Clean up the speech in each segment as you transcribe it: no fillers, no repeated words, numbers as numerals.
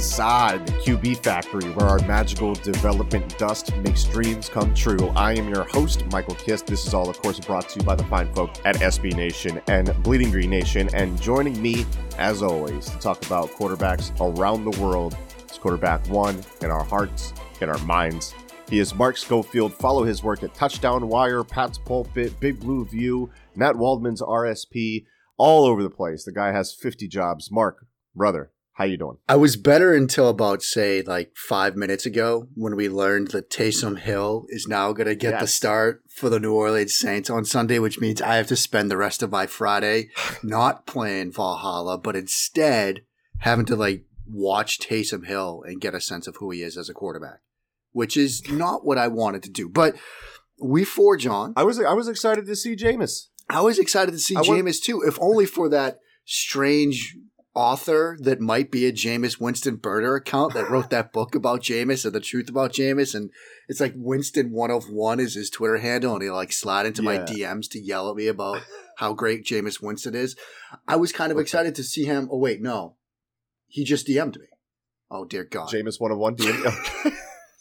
inside the QB factory where our magical development dust makes dreams come true. I am your host, Michael Kiss. This is all, of course, brought to you by the fine folk at SB Nation and Bleeding Green Nation. And joining me, as always, to talk about quarterbacks around the world is quarterback one in our hearts, in our minds. He is Mark Schofield. Follow his work at Touchdown Wire, Pat's Pulpit, Big Blue View, Matt Waldman's RSP, all over the place. The guy has 50 jobs. Mark, brother, how you doing? I was better until about, say, like 5 minutes ago when we learned that Taysom Hill is now going to get the start for the New Orleans Saints on Sunday, which means I have to spend the rest of my Friday not playing Valhalla, but instead having to watch Taysom Hill and get a sense of who he is as a quarterback, which is not what I wanted to do. But we forge on. I was excited to see Jameis. I was excited to see Jameis too, if only for that strange author that might be a Jameis Winston burner account that wrote that book about Jameis and the truth about Jameis. And it's like Winston 101 is his Twitter handle, and he slide into my DMs to yell at me about how great Jameis Winston is. I was kind of excited to see him. Oh, wait, no. He just DM'd me. Oh, dear God. Jameis 101 DM.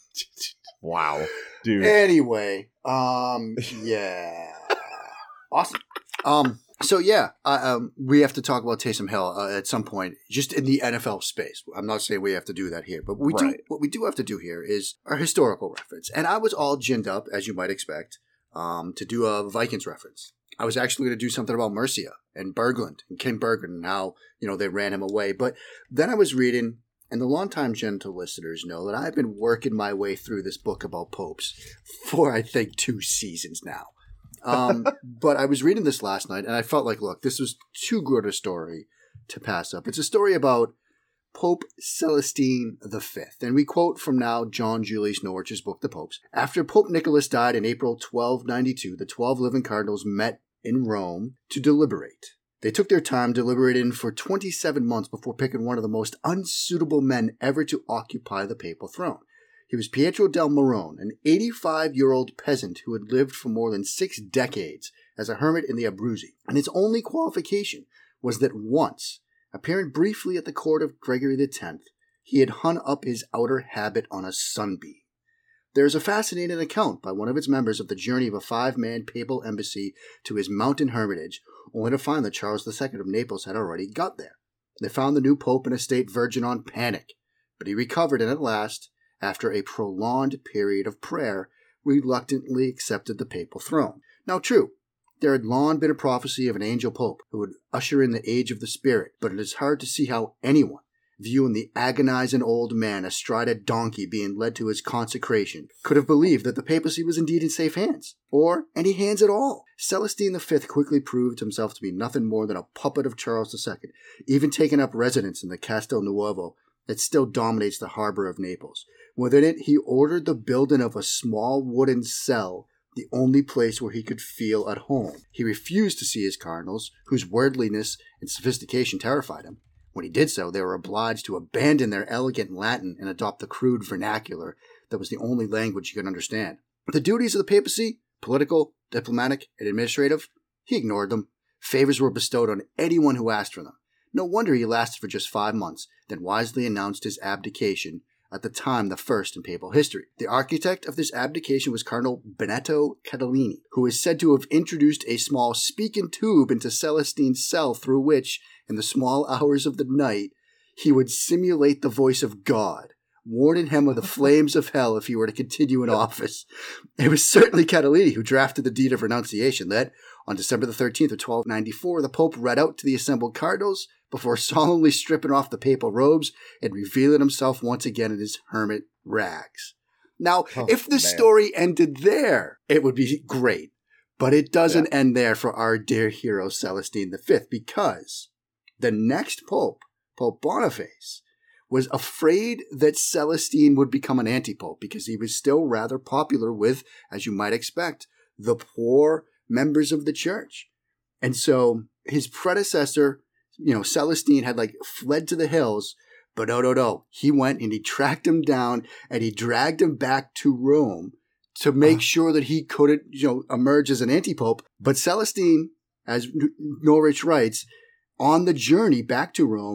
Wow, dude. Anyway, yeah. Awesome. We have to talk about Taysom Hill at some point, just in the NFL space. I'm not saying we have to do that here, but what we do have to do here is our historical reference. And I was all ginned up, as you might expect, to do a Vikings reference. I was actually going to do something about Mercia and Berglund and Kim Berglund and how, they ran him away. But then I was reading, and the longtime gentle listeners know that I've been working my way through this book about popes for, I think, 2 seasons now. But I was reading this last night, and I felt like, look, this was too good a story to pass up. It's a story about Pope Celestine V. And we quote from now John Julius Norwich's book, The Popes. After Pope Nicholas died in April 1292, the 12 living cardinals met in Rome to deliberate. They took their time deliberating for 27 months before picking one of the most unsuitable men ever to occupy the papal throne. He was Pietro del Morone, an 85-year-old peasant who had lived for more than 6 decades as a hermit in the Abruzzi. And his only qualification was that once, appearing briefly at the court of Gregory X, he had hung up his outer habit on a sunbeam. There is a fascinating account by one of its members of the journey of a 5-man papal embassy to his mountain hermitage, only to find that Charles II of Naples had already got there. They found the new pope in a state verging on panic, but he recovered and at last, after a prolonged period of prayer, reluctantly accepted the papal throne. Now true, there had long been a prophecy of an angel pope who would usher in the age of the Spirit, but it is hard to see how anyone, viewing the agonizing old man astride a donkey being led to his consecration, could have believed that the papacy was indeed in safe hands, or any hands at all. Celestine V quickly proved himself to be nothing more than a puppet of Charles II, even taking up residence in the Castel Nuovo that still dominates the harbor of Naples. Within it, he ordered the building of a small wooden cell, the only place where he could feel at home. He refused to see his cardinals, whose worldliness and sophistication terrified him. When he did so, they were obliged to abandon their elegant Latin and adopt the crude vernacular that was the only language he could understand. The duties of the papacy, political, diplomatic, and administrative, he ignored them. Favors were bestowed on anyone who asked for them. No wonder he lasted for just 5 months, then wisely announced his abdication, at the time the first in papal history. The architect of this abdication was Cardinal Benedetto Catalini, who is said to have introduced a small speaking tube into Celestine's cell through which, in the small hours of the night, he would simulate the voice of God, warning him of the flames of hell if he were to continue in office. It was certainly Catalini who drafted the deed of renunciation that, on December the 13th of 1294, the Pope read out to the assembled cardinals before solemnly stripping off the papal robes and revealing himself once again in his hermit rags. Now, if the story ended there, it would be great. But it doesn't end there for our dear hero Celestine V, because the next pope, Pope Boniface, was afraid that Celestine would become an anti-pope because he was still rather popular with, as you might expect, the poor members of the church. And so his predecessor, Celestine had fled to the hills, but no. He went and he tracked him down and he dragged him back to Rome to make sure that he couldn't, emerge as an anti-pope. But Celestine, as Norwich writes, on the journey back to Rome,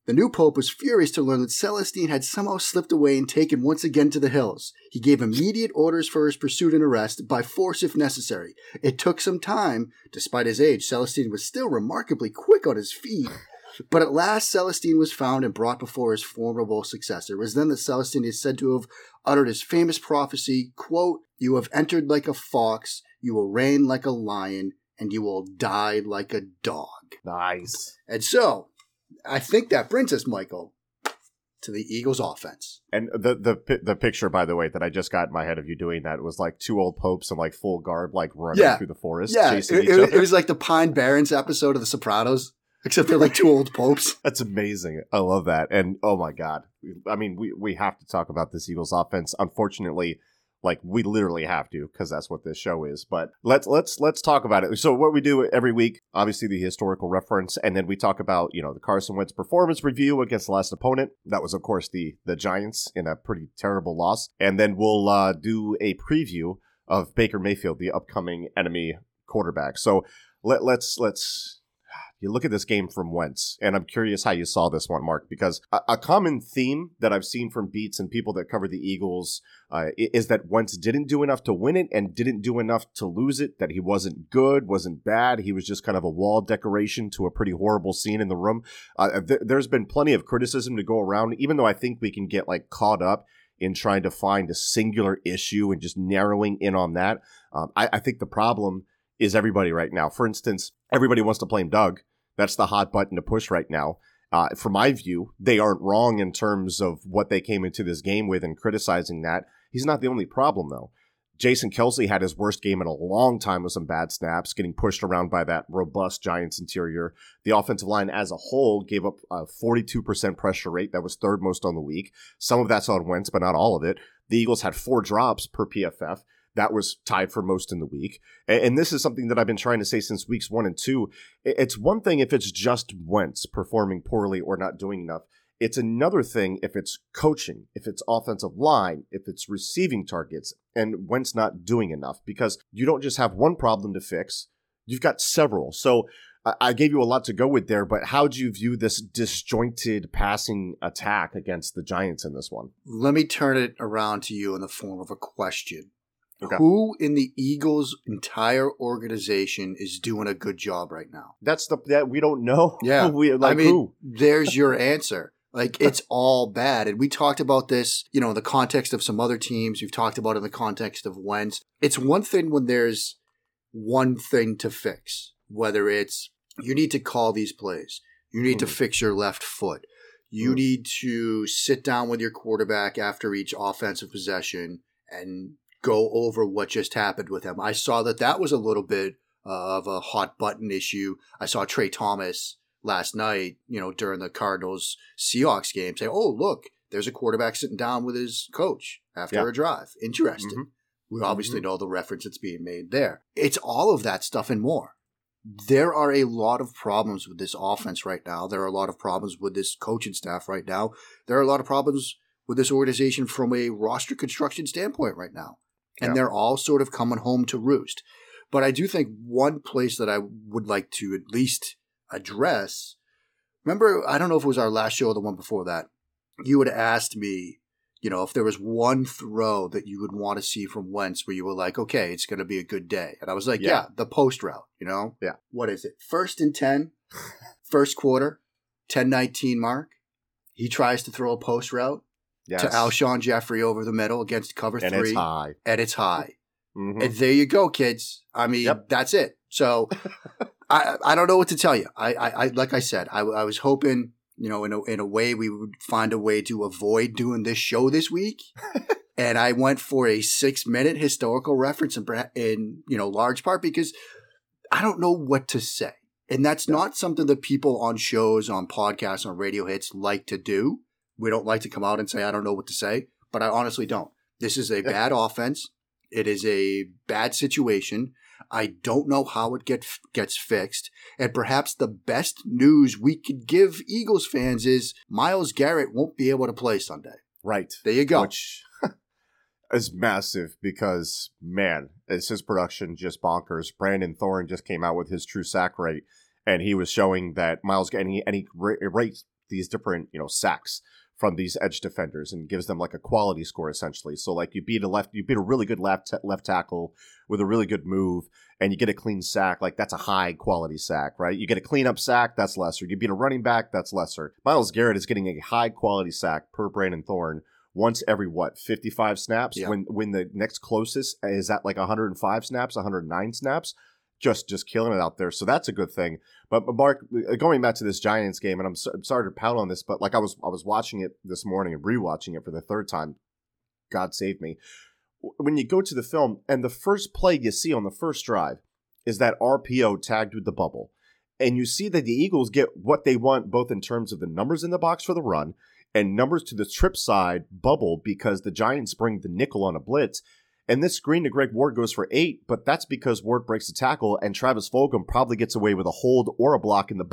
The new pope was furious to learn that Celestine had somehow slipped away and taken once again to the hills. He gave immediate orders for his pursuit and arrest, by force if necessary. It took some time. Despite his age, Celestine was still remarkably quick on his feet. But at last Celestine was found and brought before his formidable successor. It was then that Celestine is said to have uttered his famous prophecy, quote, "You have entered like a fox, you will reign like a lion, and you will die like a dog." Nice. And so, I think that brings us, Michael, to the Eagles offense. And the picture, by the way, that I just got in my head of you doing that was like two old popes in like full garb, like running through the forest, chasing each other. It was like the Pine Barrens episode of The Sopranos, except they're like two old popes. That's amazing. I love that. And oh my God. I mean, we have to talk about this Eagles offense. Unfortunately, like we literally have to, because that's what this show is. But let's talk about it. So what we do every week, obviously the historical reference, and then we talk about, the Carson Wentz performance review against the last opponent. That was, of course, the Giants in a pretty terrible loss. And then we'll do a preview of Baker Mayfield, the upcoming enemy quarterback. So let's you look at this game from Wentz, and I'm curious how you saw this one, Mark, because a common theme that I've seen from beats and people that cover the Eagles is that Wentz didn't do enough to win it and didn't do enough to lose it, that he wasn't good, wasn't bad. He was just kind of a wall decoration to a pretty horrible scene in the room. There's been plenty of criticism to go around, even though I think we can get like caught up in trying to find a singular issue and just narrowing in on that. I think the problem is everybody right now. For instance, everybody wants to blame Doug. That's the hot button to push right now. From my view, they aren't wrong in terms of what they came into this game with and criticizing that. He's not the only problem, though. Jason Kelce had his worst game in a long time with some bad snaps, getting pushed around by that robust Giants interior. The offensive line as a whole gave up a 42% pressure rate. That was third most on the week. Some of that's on Wentz, but not all of it. The Eagles had 4 drops per PFF. That was tied for most in the week. And this is something that I've been trying to say since weeks 1 and 2. It's one thing if it's just Wentz performing poorly or not doing enough. It's another thing if it's coaching, if it's offensive line, if it's receiving targets, and Wentz not doing enough. Because you don't just have one problem to fix. You've got several. So I gave you a lot to go with there, but how do you view this disjointed passing attack against the Giants in this one? Let me turn it around to you in the form of a question. Okay. Who in the Eagles' entire organization is doing a good job right now? That we don't know. Yeah. Who? There's your answer. Like, it's all bad. And we talked about this, in the context of some other teams. We've talked about it in the context of Wentz. It's one thing when there's one thing to fix, whether it's you need to call these plays. You need to fix your left foot. You need to sit down with your quarterback after each offensive possession and go over what just happened with him. I saw that was a little bit of a hot button issue. I saw Trey Thomas last night, during the Cardinals Seahawks game say, "Oh, look, there's a quarterback sitting down with his coach after a drive." Interesting. Mm-hmm. We obviously know the reference that's being made there. It's all of that stuff and more. There are a lot of problems with this offense right now. There are a lot of problems with this coaching staff right now. There are a lot of problems with this organization from a roster construction standpoint right now. And they're all sort of coming home to roost. But I do think one place that I would like to at least address, remember, I don't know if it was our last show or the one before that, you had asked me, if there was one throw that you would want to see from Wentz where you were like, okay, it's going to be a good day. And I was like, yeah the post route, Yeah. What is it? 1st and 10, first quarter, 10-19 mark. He tries to throw a post route. Yes. To Alshon Jeffrey over the middle against cover 3. And it's high. Mm-hmm. And there you go, kids. I mean, That's it. So I don't know what to tell you. I like I said, I was hoping, in a way we would find a way to avoid doing this show this week. And I went for a 6-minute historical reference in large part because I don't know what to say. And that's not something that people on shows, on podcasts, on radio hits like to do. We don't like to come out and say, I don't know what to say, but I honestly don't. This is a bad offense. It is a bad situation. I don't know how it gets fixed. And perhaps the best news we could give Eagles fans is Myles Garrett won't be able to play Sunday. Right. There you go. Which is massive because, man, is his production just bonkers. Brandon Thorne just came out with his true sack rate, and he was showing that Myles Garrett, and he rates these different, sacks from these edge defenders and gives them like a quality score essentially. So like you beat a really good left tackle with a really good move, and you get a clean sack. Like that's a high quality sack, right? You get a cleanup sack, that's lesser. You beat a running back, that's lesser. Myles Garrett is getting a high quality sack per Brandon Thorn once every 55 snaps. Yeah. When the next closest is at like 105 snaps, 109 snaps. Just killing it out there. So that's a good thing. But Mark, going back to this Giants game, and I'm sorry to pout on this, but like I was watching it this morning and rewatching it for the third time. God save me. When you go to the film and the first play you see on the first drive is that RPO tagged with the bubble. And you see that the Eagles get what they want both in terms of the numbers in the box for the run and numbers to the trip side bubble because the Giants bring the nickel on a blitz. And this screen to Greg Ward goes for 8, but that's because Ward breaks the tackle and Travis Fulgham probably gets away with a hold or a block in the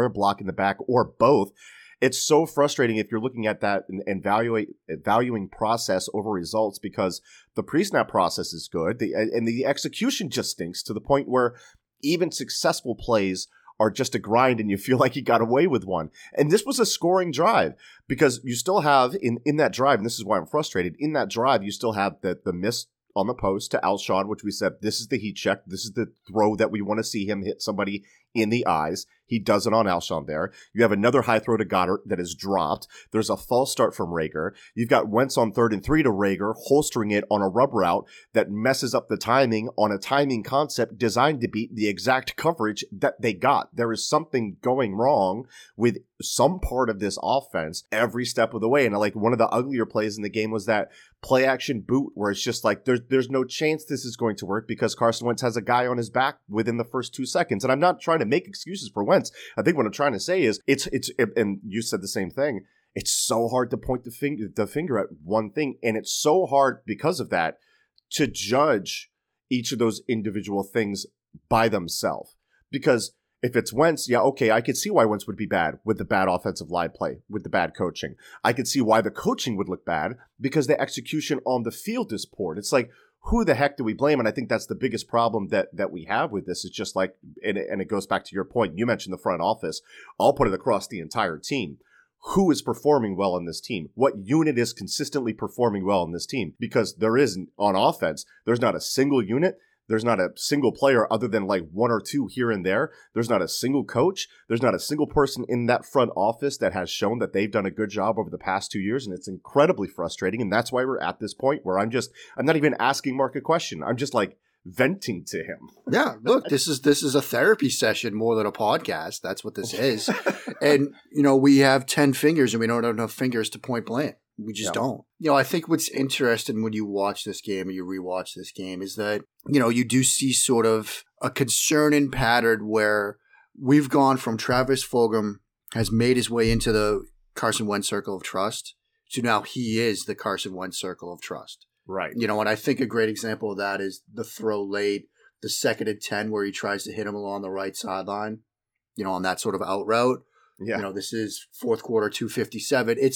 back or both. It's so frustrating if you're looking at that and valuing process over results because the pre-snap process is good and the execution just stinks to the point where even successful plays are just a grind and you feel like you got away with one. And this was a scoring drive because you still have in that drive, and this is why I'm frustrated, in that drive you still have the miss on the post to Alshon, which we said, this is the heat check. This is the throw that we want to see him hit somebody in the eyes. He does it on Alshon there. You have another high throw to Goddard that is dropped. There's a false start from Reagor. You've got Wentz on 3rd and 3 to Reagor, holstering it on a rub route that messes up the timing on a timing concept designed to beat the exact coverage that they got. There is something going wrong with some part of this offense every step of the way. And like one of the uglier plays in the game was that play action boot where it's just like there's no chance this is going to work because Carson Wentz has a guy on his back within the first 2 seconds. And I'm not trying to make excuses for Wentz. I think what I'm trying to say is it's and you said the same thing. It's so hard to point the finger at one thing, and it's so hard because of that to judge each of those individual things by themselves. Because if it's Wentz, yeah, okay, I could see why Wentz would be bad with the bad offensive line play, with the bad coaching. I could see why the coaching would look bad because the execution on the field is poor. It's like, who the heck do we blame? And I think that's the biggest problem that we have with this. It's just like, and it goes back to your point. You mentioned the front office. I'll put it across the entire team. Who is performing well in this team? What unit is consistently performing well in this team? Because there isn't, on offense, there's not a single unit. There's not a single player other than like 1 or 2 here and there. There's not a single coach. There's not a single person in that front office that has shown that they've done a good job over the past 2 years. And it's incredibly frustrating. And that's why we're at this point where I'm not even asking Mark a question. I'm just like venting to him. Yeah, look, this is a therapy session more than a podcast. That's what this is. And, we have 10 fingers and we don't have enough fingers to point blank. We just don't. I think what's interesting when you watch this game or you rewatch this game is that, you do see sort of a concerning pattern where we've gone from Travis Fulgham has made his way into the Carson Wentz circle of trust to now he is the Carson Wentz circle of trust. Right. And I think a great example of that is the throw late, the 2nd and 10 where he tries to hit him along the right sideline, on that sort of out route. Yeah. This is 4th quarter, 2:57. It's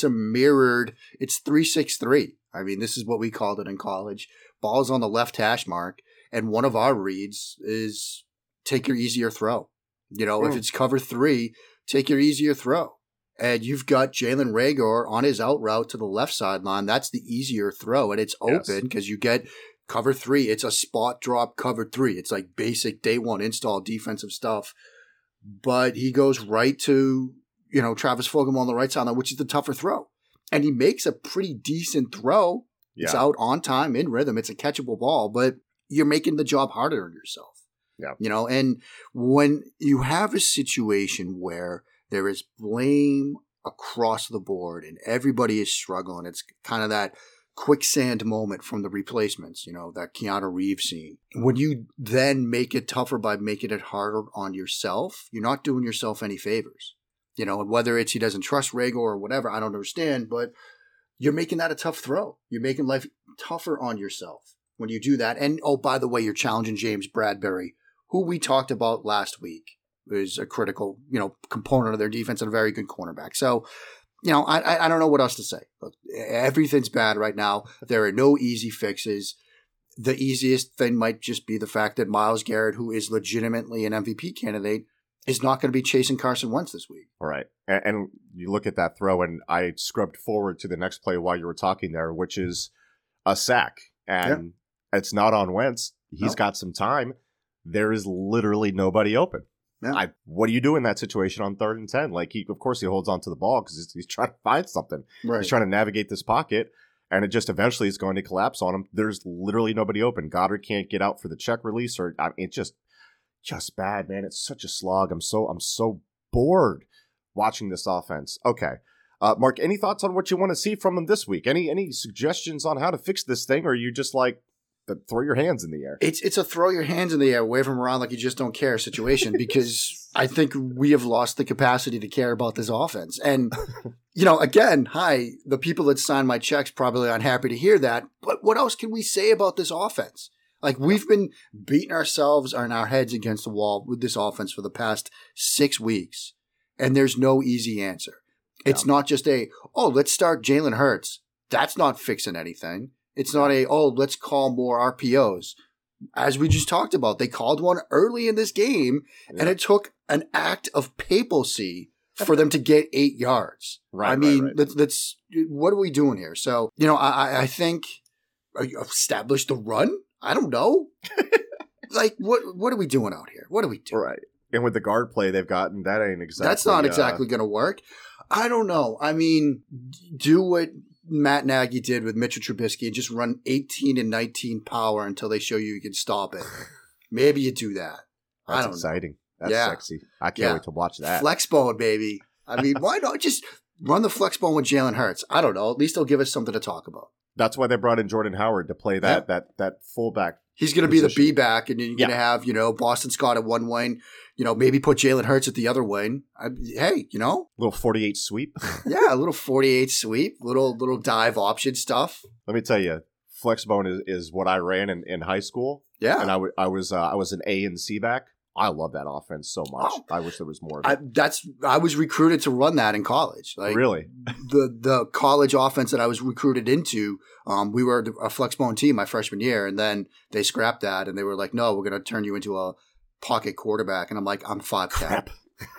3-6-3. I mean, this is what we called it in college. Ball's on the left hash mark, and one of our reads is take your easier throw. If it's cover 3, take your easier throw. And you've got Jalen Reagor on his out route to the left sideline. That's the easier throw, and it's open because you get cover 3. It's a spot drop cover 3. It's like basic day one install defensive stuff. But he goes right to, Travis Fulgham on the right sideline, which is the tougher throw. And he makes a pretty decent throw. Yeah. It's out on time, in rhythm. It's a catchable ball, but you're making the job harder on yourself. Yeah. And when you have a situation where there is blame across the board and everybody is struggling, it's kind of that quicksand moment from The Replacements, that Keanu Reeves scene. When you then make it tougher by making it harder on yourself, you're not doing yourself any favors. And whether it's he doesn't trust Reagor or whatever, I don't understand, but you're making that a tough throw. You're making life tougher on yourself when you do that. And, oh, by the way, you're challenging James Bradbury, who we talked about last week, is a critical, component of their defense and a very good cornerback. So, I don't know what else to say. Look, everything's bad right now. There are no easy fixes. The easiest thing might just be the fact that Myles Garrett, who is legitimately an MVP candidate, is not going to be chasing Carson Wentz this week. All right. And you look at that throw, and I scrubbed forward to the next play while you were talking there, which is a sack. And it's not on Wentz. He's got some time. There is literally nobody open. Yeah. What do you do in that situation on 3rd and 10? Like, of course, he holds on to the ball because he's trying to find something. Right. He's trying to navigate this pocket, and it just eventually is going to collapse on him. There's literally nobody open. Goddard can't get out for the check release, or it's just bad, man. It's such a slog. I'm so bored watching this offense. Okay. Mark, any thoughts on what you want to see from them this week? Any suggestions on how to fix this thing, or are you just like, throw your hands in the air? It's a throw your hands in the air, wave them around like you just don't care situation, because I think we have lost the capacity to care about this offense. And, again, the people that sign my checks probably aren't happy to hear that, but what else can we say about this offense? Like, we've been beating ourselves on our heads against the wall with this offense for the past 6 weeks, and there's no easy answer. It's not just let's start Jalen Hurts. That's not fixing anything. It's not let's call more RPOs. As we just talked about, they called one early in this game, and it took an act of papacy for them to get 8 yards. Right. Let's what are we doing here? So, I think establish the run. I don't know. Like, what are we doing out here? What are we doing? Right. And with the guard play they've gotten, that ain't exactly. That's not exactly going to work. I don't know. I mean, do what Matt Nagy did with Mitchell Trubisky and just run 18 and 19 power until they show you can stop it. Maybe you do that. That's exciting. That's sexy. I can't wait to watch that. Flexbone, baby. I mean, why not just run the flexbone with Jalen Hurts? I don't know. At least they'll give us something to talk about. That's why they brought in Jordan Howard to play that fullback. He's going to be the B-back, and then you're going to have, Boston Scott at one wing, maybe put Jalen Hurts at the other wing. Little 48 sweep. Yeah, a little 48 sweep, little dive option stuff. Let me tell you, flexbone is what I ran in high school. Yeah. And I was an A and C back. I love that offense so much. Oh, I wish there was more of it. I was recruited to run that in college. Like, really? The college offense that I was recruited into, we were a flexbone team my freshman year, and then they scrapped that, and they were like, no, we're going to turn you into a pocket quarterback. And I'm like, I'm 5'10".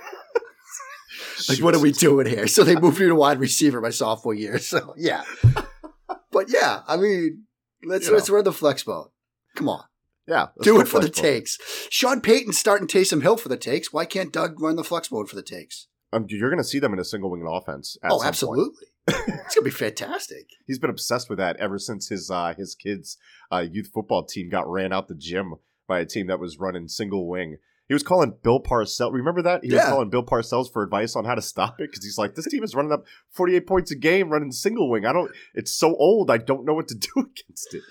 Like, what are we doing here? So they moved me to wide receiver my sophomore year. So, yeah. But, yeah, I mean, let's run the flexbone. Come on. Yeah. Do it for the takes. Sean Payton's starting Taysom Hill for the takes. Why can't Doug run the flexbone for the takes? You're going to see them in a single wing offense. Absolutely. It's going to be fantastic. He's been obsessed with that ever since his kids' youth football team got ran out the gym by a team that was running single wing. He was calling Bill Parcells. Remember that? He was calling Bill Parcells for advice on how to stop it because he's like, this team is running up 48 points a game running single wing. It's so old. I don't know what to do against it.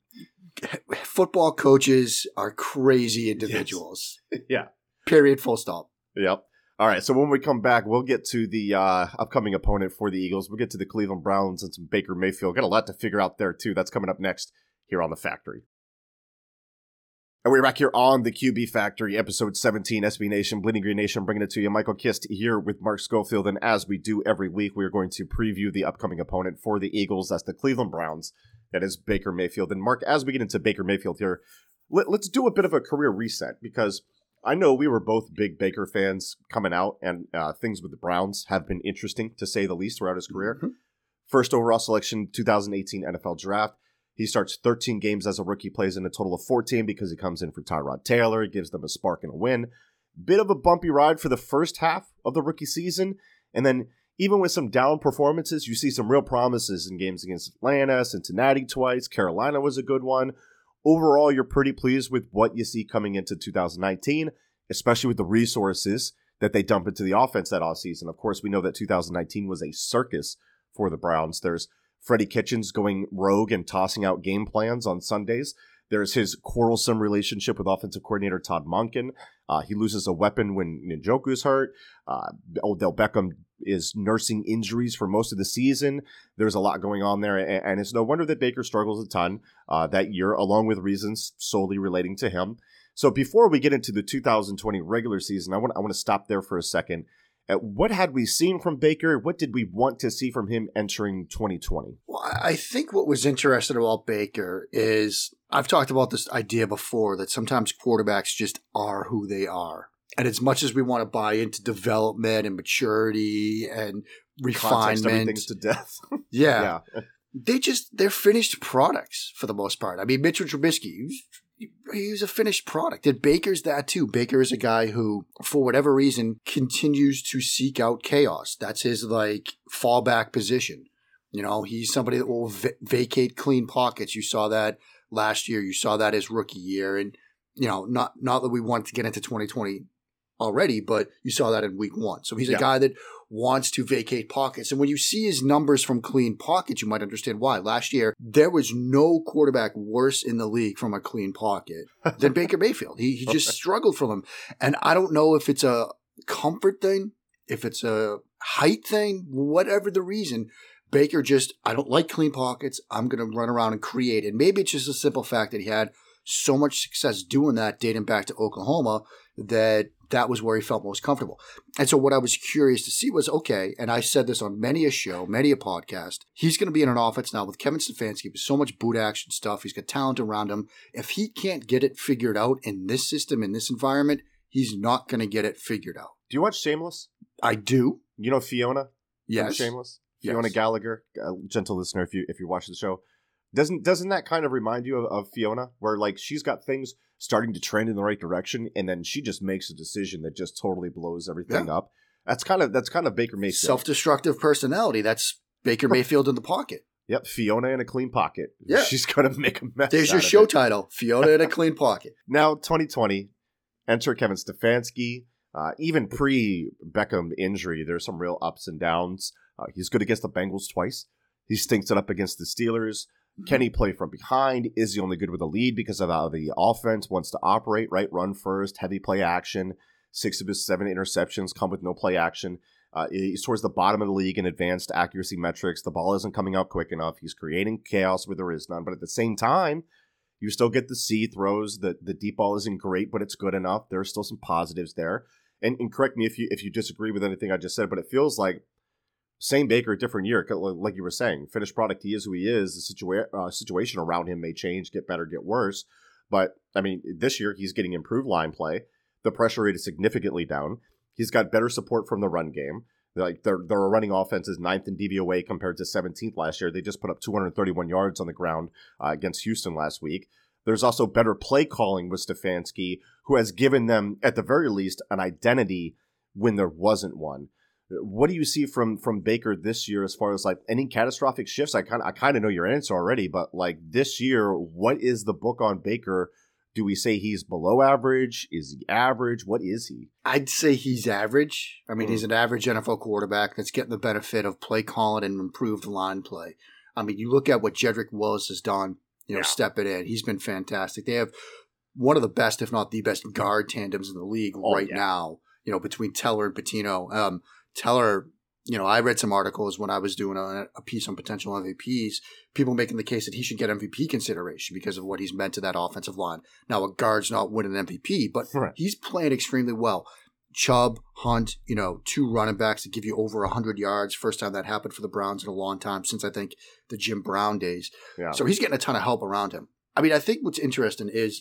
Football coaches are crazy individuals. Yes. Yeah. Period. Full stop. Yep. All right. So when we come back, we'll get to the upcoming opponent for the Eagles. We'll get to the Cleveland Browns and some Baker Mayfield. Got a lot to figure out there, too. That's coming up next here on The Factory. And we're back here on the QB Factory, episode 17, SB Nation, Bleeding Green Nation, bringing it to you. Michael Kist here with Mark Schofield. And as we do every week, we are going to preview the upcoming opponent for the Eagles. That's the Cleveland Browns. That is Baker Mayfield. And Mark, as we get into Baker Mayfield here, let's do a bit of a career reset because I know we were both big Baker fans coming out, and things with the Browns have been interesting, to say the least, throughout his career. Mm-hmm. First overall selection, 2018 NFL Draft. He starts 13 games as a rookie, plays in a total of 14 because he comes in for Tyrod Taylor. It gives them a spark and a win. Bit of a bumpy ride for the first half of the rookie season. And then even with some down performances, you see some real promises in games against Atlanta, Cincinnati twice. Carolina was a good one. Overall, you're pretty pleased with what you see coming into 2019, especially with the resources that they dump into the offense that offseason. Of course, we know that 2019 was a circus for the Browns. There's Freddie Kitchens going rogue and tossing out game plans on Sundays. There's his quarrelsome relationship with offensive coordinator Todd Monken. He loses a weapon when Njoku's hurt. Odell Beckham is nursing injuries for most of the season. There's a lot going on there, and it's no wonder that Baker struggles a ton that year, along with reasons solely relating to him. So before we get into the 2020 regular season, I want to stop there for a second. What had we seen from Baker? What did we want to see from him entering 2020? Well, I think what was interesting about Baker is I've talked about this idea before that sometimes quarterbacks just are who they are. And as much as we want to buy into development and maturity and Context refinement, everything's to death. yeah, Yeah. they're finished products for the most part. I mean, Mitchell Trubisky, he was a finished product. And Baker's that too. Baker is a guy who, for whatever reason, continues to seek out chaos. That's his like fallback position. You know, he's somebody that will vacate clean pockets. You saw that last year. You saw that his rookie year. And, you know, not that we want to get into 2020 already, but you saw that in week 1. So he's a guy that wants to vacate pockets. And when you see his numbers from clean pockets, you might understand why. Last year, there was no quarterback worse in the league from a clean pocket than Baker Mayfield. He just struggled from him. And I don't know if it's a comfort thing, if it's a height thing, whatever the reason. Baker just, I don't like clean pockets. I'm going to run around and create. And maybe it's just a simple fact that he had so much success doing that dating back to Oklahoma that was where he felt most comfortable. And so what I was curious to see was, okay, and I said this on many a show, many a podcast, he's going to be in an offense now with Kevin Stefanski with so much boot action stuff. He's got talent around him. If he can't get it figured out in this system, in this environment, he's not going to get it figured out. Do you watch Shameless? I do. You know Fiona? Yes. From Shameless? Yes. Fiona Gallagher, gentle listener, if you watch the show. Doesn't that kind of remind you of Fiona, where like she's got things starting to trend in the right direction, and then she just makes a decision that just totally blows everything up? That's kind of Baker Mayfield. Self-destructive personality. That's Baker Mayfield in the pocket. Yep, Fiona in a clean pocket. Yeah. She's gonna make a mess. There's your show title, Fiona in a clean pocket. Now 2020, enter Kevin Stefanski. Even pre-Beckham injury, there's some real ups and downs. He's good against the Bengals twice. He stinks it up against the Steelers. Can he play from behind? Is he only good with a lead because of how the offense wants to operate, right? Run first, heavy play action. 6 of his 7 interceptions come with no play action. He's towards the bottom of the league in advanced accuracy metrics. The ball isn't coming out quick enough. He's creating chaos where there is none. But at the same time, you still get the C throws. The deep ball isn't great, but it's good enough. There are still some positives there. And correct me if you disagree with anything I just said, but it feels like same Baker, different year. Like you were saying, finished product, he is who he is. The situation around him may change, get better, get worse. But, I mean, this year he's getting improved line play. The pressure rate is significantly down. He's got better support from the run game. Like their running offense is 9th in DVOA compared to 17th last year. They just put up 231 yards on the ground against Houston last week. There's also better play calling with Stefanski, who has given them, at the very least, an identity when there wasn't one. What do you see from Baker this year as far as like any catastrophic shifts? I kind of know your answer already, but like this year, what is the book on Baker? Do we say he's below average? Is he average? What is he? I'd say he's average. I mean, he's an average NFL quarterback that's getting the benefit of play calling and improved line play. I mean, you look at what Jedrick Willis has done, stepping in. He's been fantastic. They have one of the best, if not the best, guard tandems in the league now, between Teller and Patino. Teller, I read some articles when I was doing a piece on potential MVPs, people making the case that he should get MVP consideration because of what he's meant to that offensive line. Now, a guard's not winning an MVP, but he's playing extremely well. Chubb, Hunt, 2 running backs that give you over 100 yards. First time that happened for the Browns in a long time, since I think the Jim Brown days. Yeah. So he's getting a ton of help around him. I mean, I think what's interesting is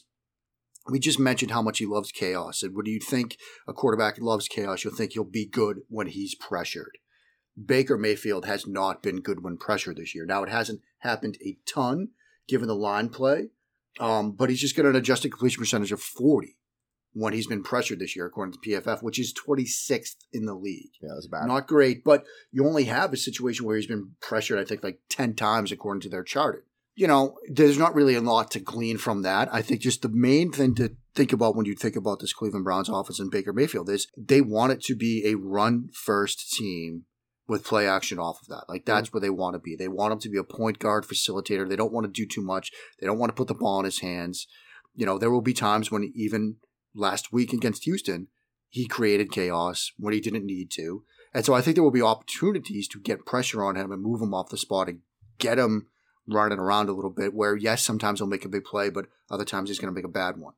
we just mentioned how much he loves chaos. And when you think a quarterback loves chaos, you'll think he'll be good when he's pressured. Baker Mayfield has not been good when pressured this year. Now, it hasn't happened a ton given the line play, but he's just got an adjusted completion percentage of 40 when he's been pressured this year, according to PFF, which is 26th in the league. Yeah, that's bad. Not great, but you only have a situation where he's been pressured, I think, like 10 times according to their charted. There's not really a lot to glean from that. I think just the main thing to think about when you think about this Cleveland Browns offense and Baker Mayfield is they want it to be a run-first team with play action off of that. Like, that's where they want to be. They want him to be a point guard facilitator. They don't want to do too much. They don't want to put the ball in his hands. There will be times when even last week against Houston, he created chaos when he didn't need to. And so I think there will be opportunities to get pressure on him and move him off the spot and get him running around a little bit where, yes, sometimes he'll make a big play, but other times he's going to make a bad one.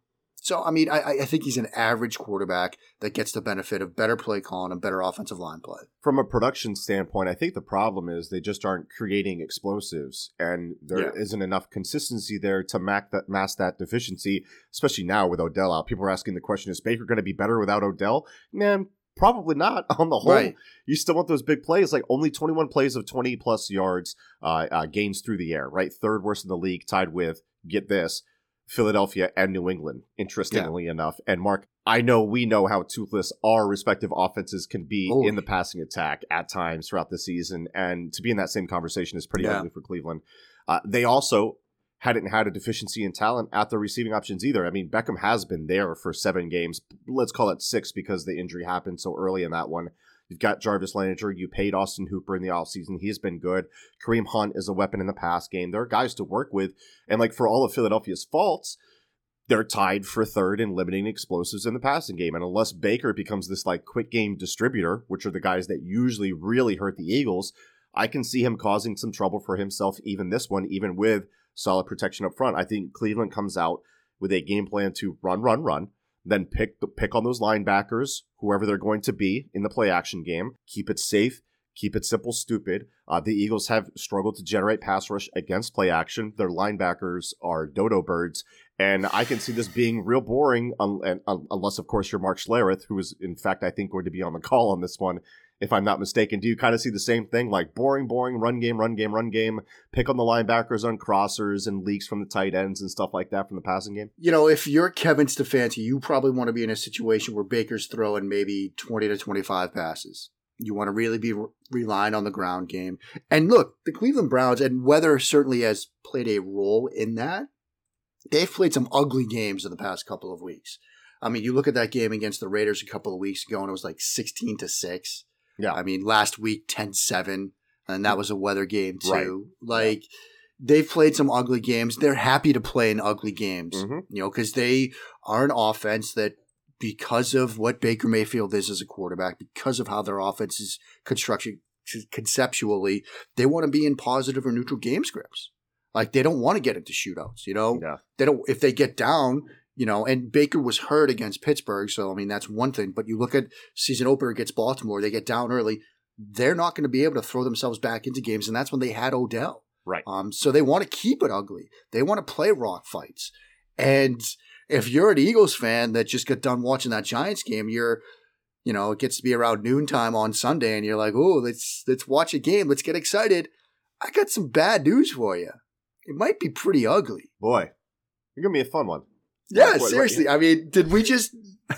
So, I mean, I think he's an average quarterback that gets the benefit of better play calling and better offensive line play. From a production standpoint, I think the problem is they just aren't creating explosives, and there isn't enough consistency there to mask that deficiency, especially now with Odell out. People are asking the question, is Baker going to be better without Odell? Man, probably not. On the whole, Right. You still want those big plays, like only 21 plays of 20-plus yards, gains through the air, right? Third worst in the league, tied with, get this, Philadelphia and New England, interestingly enough. And Mark, I know we know how toothless our respective offenses can be in the passing attack at times throughout the season. And to be in that same conversation is pretty ugly for Cleveland. They also hadn't had a deficiency in talent at the receiving options either. I mean, Beckham has been there for 7 games. Let's call it 6 because the injury happened so early in that one. You've got Jarvis Landry. You paid Austin Hooper in the offseason. He's been good. Kareem Hunt is a weapon in the pass game. There are guys to work with. And like for all of Philadelphia's faults, they're tied for third in limiting explosives in the passing game. And unless Baker becomes this like quick game distributor, which are the guys that usually really hurt the Eagles, I can see him causing some trouble for himself even this one, even with solid protection up front. I think Cleveland comes out with a game plan to run, then pick on those linebackers, whoever they're going to be in the play action game. Keep it safe. Keep it simple, stupid. The Eagles have struggled to generate pass rush against play action. Their linebackers are dodo birds. And I can see this being real boring, unless, of course, you're Mark Schlereth, who is, in fact, I think going to be on the call on this one, if I'm not mistaken. Do you kind of see the same thing? Like boring, run game, pick on the linebackers on crossers and leaks from the tight ends and stuff like that from the passing game? You know, if you're Kevin Stefanski, you probably want to be in a situation where Baker's throwing maybe 20 to 25 passes. You want to really be relying on the ground game. And look, the Cleveland Browns, and weather certainly has played a role in that, they've played some ugly games in the past couple of weeks. I mean, you look at that game against the Raiders a couple of weeks ago, and it was like 16-6. Yeah. I mean, last week, 10-7, and that was a weather game too. Right. They've played some ugly games. They're happy to play in ugly games, you know, because they are an offense that, because of what Baker Mayfield is as a quarterback, because of how their offense is constructed conceptually, they want to be in positive or neutral game scripts. Like, they don't want to get into shootouts, you know? Yeah. They don't, if they get down, you know, and Baker was hurt against Pittsburgh, so, I mean, that's one thing. But you look at season opener against Baltimore, they get down early. They're not going to be able to throw themselves back into games, and that's when they had Odell. Right. So they want to keep it ugly. They want to play rock fights. And if you're an Eagles fan that just got done watching that Giants game, it gets to be around noontime on Sunday, and you're like, oh, let's watch a game. Let's get excited. I got some bad news for you. It might be pretty ugly. Boy, you're going to be a fun one. Yeah, seriously. I mean, did we just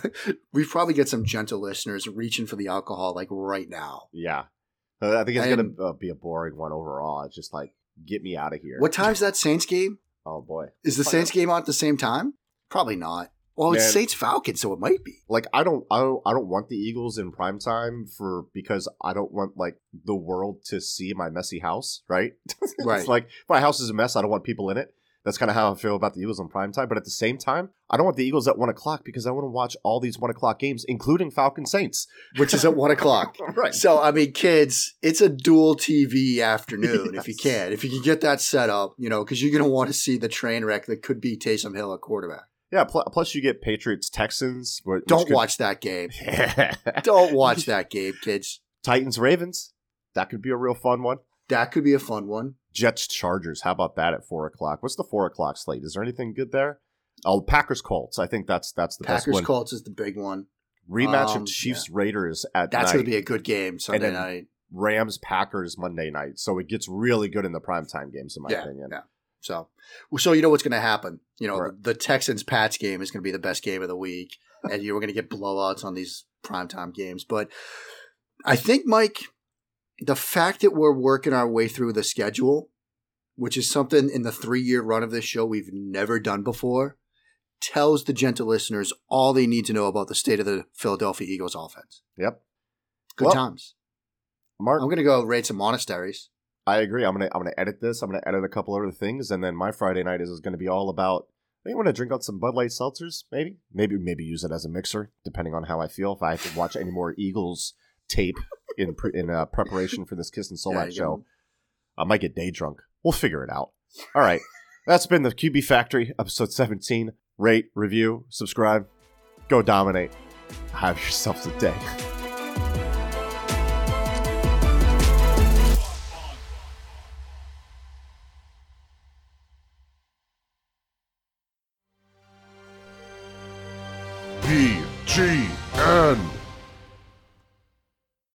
– we probably get some gentle listeners reaching for the alcohol like right now. Yeah. I think it's going to be a boring one overall. It's just like, get me out of here. What time's that Saints game? Oh, boy. Is the Saints game on at the same time? Probably not. Well, it's Saints-Falcons, so it might be. Like, I don't want the Eagles in primetime because I don't want, like, the world to see my messy house, right? Right. It's like, if my house is a mess, I don't want people in it. That's kind of how I feel about the Eagles in primetime. But at the same time, I don't want the Eagles at 1 o'clock because I want to watch all these 1 o'clock games, including Falcons-Saints. Which is at 1 o'clock. Right. So, I mean, kids, it's a dual TV afternoon if you can. If you can get that set up, you know, because you're going to want to see the train wreck that could be Taysom Hill at quarterback. Yeah, plus you get Patriots-Texans. Don't watch that game. Don't watch that game, kids. Titans-Ravens. That could be a real fun one. That could be a fun one. Jets-Chargers. How about that at 4 o'clock? What's the 4 o'clock slate? Is there anything good there? Oh, Packers-Colts. I think that's the best one. Packers-Colts is the big one. Rematch of Chiefs-Raiders at That's night. going to be a good game Sunday night. Rams-Packers Monday night. So it gets really good in the primetime games, in my opinion. Yeah. So you know what's going to happen. You know, the Texans-Pats game is going to be the best game of the week, and you're going to get blowouts on these primetime games. But I think, Mike, the fact that we're working our way through the schedule, which is something in the 3-year run of this show we've never done before, tells the gentle listeners all they need to know about the state of the Philadelphia Eagles offense. Yep. Good times. Mark, I'm going to go raid some monasteries. I agree. I'm gonna edit this. I'm gonna edit a couple other things, and then my Friday night is going to be all about. I want to drink out some Bud Light seltzers, maybe use it as a mixer, depending on how I feel. If I have to watch any more Eagles tape in preparation for this Kiss and Solak show, I might get day drunk. We'll figure it out. All right, that's been the QB Factory, episode 17. rate, review, subscribe. Go dominate. Have yourselves a day. BGN.